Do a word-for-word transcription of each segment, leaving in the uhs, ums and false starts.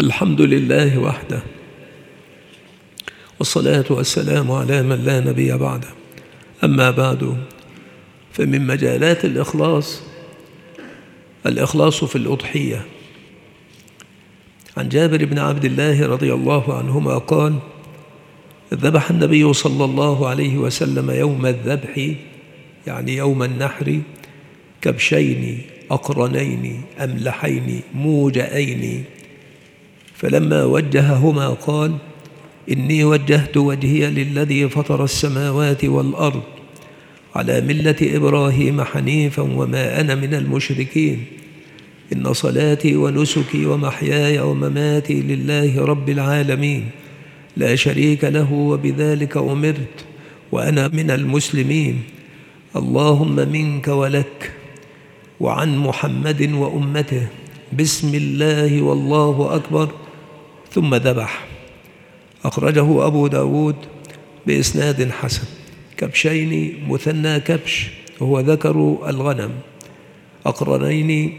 الحمد لله وحده، والصلاة والسلام على من لا نبي بعده. أما بعد، فمن مجالات الإخلاص الإخلاص في الأضحية. عن جابر بن عبد الله رضي الله عنهما قال: ذبح النبي صلى الله عليه وسلم يوم الذبح، يعني يوم النحر، كبشين أقرنين أملحين موجئين، فلما وجههما قال: إني وجهت وجهي للذي فطر السماوات والأرض على ملة إبراهيم حنيفا وما أنا من المشركين، إن صلاتي ونسكي ومحياي ومماتي لله رب العالمين لا شريك له وبذلك أمرت وأنا من المسلمين، اللهم منك ولك وعن محمد وأمته، بسم الله والله أكبر، ثم ذبح. أخرجه أبو داود بإسناد حسن. كبشين مثنى كبش هو ذكر الغنم، أقرنين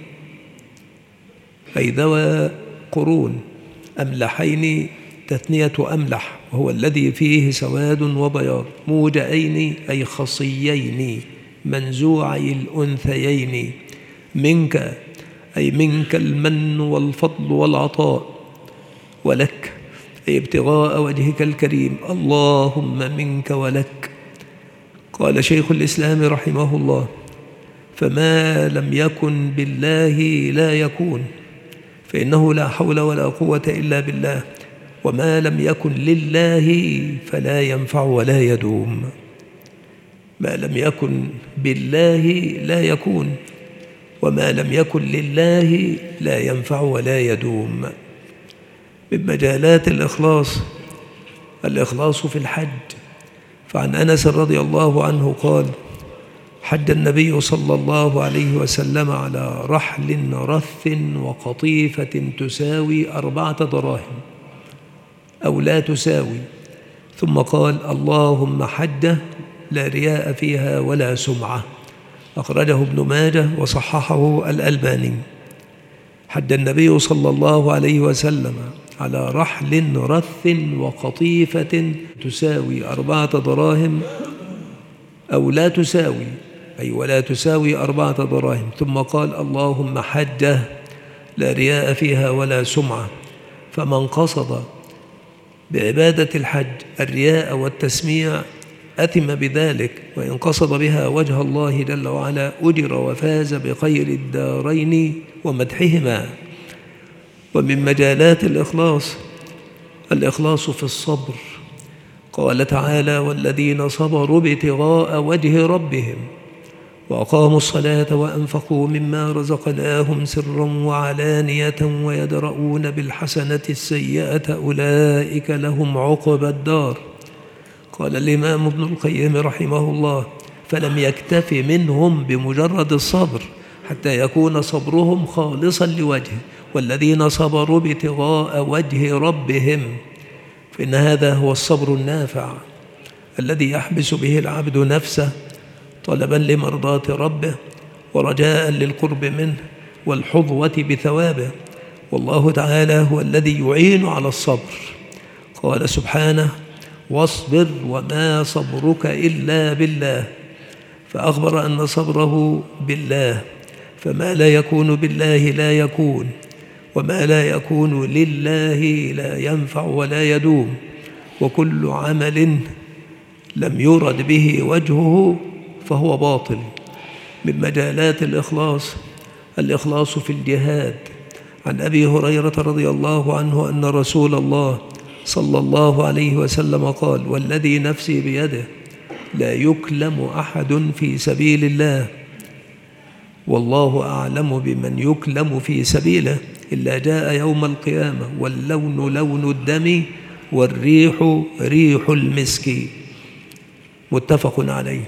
أي ذوى قرون، أملحين تثنية أملح وهو الذي فيه سواد وبياض، موجئين أي خصيين منزوعي الأنثيين، منك أي منك المن والفضل والعطاء، ولك أي ابتغاء وجهك الكريم، اللهم منك ولك. قال شيخ الإسلام رحمه الله: فما لم يكن بالله لا يكون، فإنه لا حول ولا قوة إلا بالله، وما لم يكن لله فلا ينفع ولا يدوم. ما لم يكن بالله لا يكون، وما لم يكن لله لا ينفع ولا يدوم. من مجالات الإخلاص الإخلاص في الحج. فعن أنس رضي الله عنه قال: حج النبي صلى الله عليه وسلم على رحل رث وقطيفة تساوي أربعة دراهم أو لا تساوي، ثم قال: اللهم حجة لا رياء فيها ولا سمعة. أخرجه ابن ماجه وصححه الألباني. حج النبي صلى الله عليه وسلم على رحل رث وقطيفة تساوي أربعة دراهم أو لا تساوي، أي ولا تساوي أربعة دراهم، ثم قال: اللهم حجة لا رياء فيها ولا سمعة. فمن قصد بعبادة الحج الرياء والتسميع أثم بذلك، وإن قصد بها وجه الله جل وعلا أجر وفاز بخير الدارين ومدحهما. ومن مجالات الإخلاص الإخلاص في الصبر. قال تعالى: والذين صبروا ابتغاء وجه ربهم وأقاموا الصلاة وأنفقوا مما رزقناهم سرا وعلانية ويدرؤون بالحسنة السيئة أولئك لهم عقبى الدار. قال الإمام ابن القيم رحمه الله: فلم يكتف منهم بمجرد الصبر حتى يكون صبرهم خالصا لوجهه، والذين صبروا ابتغاء وجه ربهم، فإن هذا هو الصبر النافع الذي يحبس به العبد نفسه طلبا لمرضاة ربه ورجاء للقرب منه والحظوة بثوابه. والله تعالى هو الذي يعين على الصبر. قال سبحانه: واصبر وما صبرك إلا بالله، فأخبر أن صبره بالله، فما لا يكون بالله لا يكون، وما لا يكون لله لا ينفع ولا يدوم، وكل عمل لم يرد به وجهه فهو باطل. من مجالات الإخلاص الإخلاص في الجهاد. عن أبي هريرة رضي الله عنه أن رسول الله صلى الله عليه وسلم قال: والذي نفسي بيده لا يكلم أحد في سبيل الله والله أعلم بمن يكلم في سبيله إلا جاء يوم القيامة واللون لون الدم والريح ريح المسك. متفق عليه.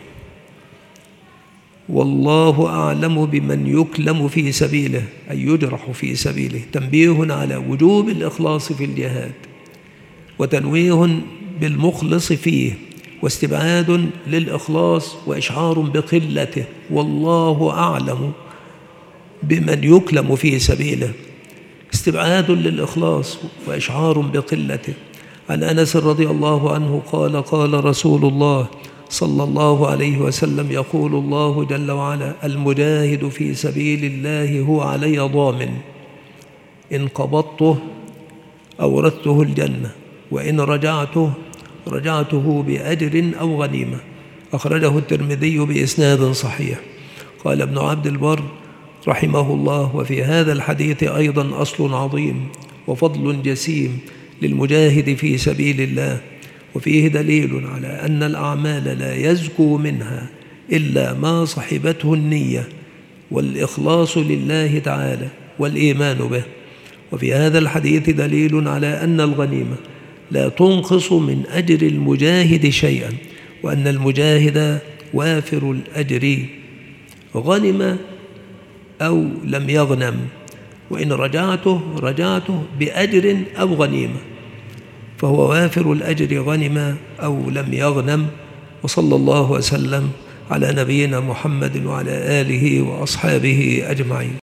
والله أعلم بمن يكلم في سبيله أي يجرح في سبيله، تنبيه على وجوب الإخلاص في الجهاد، وتنويه بالمخلص فيه، واستبعاد للإخلاص وإشعار بقلته. والله أعلم بمن يكلم في سبيله، استبعاد للإخلاص وإشعار بقلته. عن أنس رضي الله عنه قال قال رسول الله صلى الله عليه وسلم يقول الله جل وعلا المجاهد في سبيل الله هو علي ضامن إن قبضته أورثته الجنة وإن رجعته رجعته بأجر أو غنيمة. أخرجه الترمذي بإسناد صحيح. قال ابن عبد البر رحمه الله وفي هذا الحديث أيضا أصل عظيم وفضل جسيم للمجاهد في سبيل الله، وفيه دليل على أن الأعمال لا يزكو منها إلا ما صحبته النية والإخلاص لله تعالى والإيمان به. وفي هذا الحديث دليل على أن الغنيمة لا تنقص من أجر المجاهد شيئا، وأن المجاهد وافر الأجر غنم أو لم يغنم، وإن رجعته رجعته بأجر أو غنيمة، فهو وافر الأجر غنم أو لم يغنم. وصلى الله وسلم على نبينا محمد وعلى آله وأصحابه أجمعين.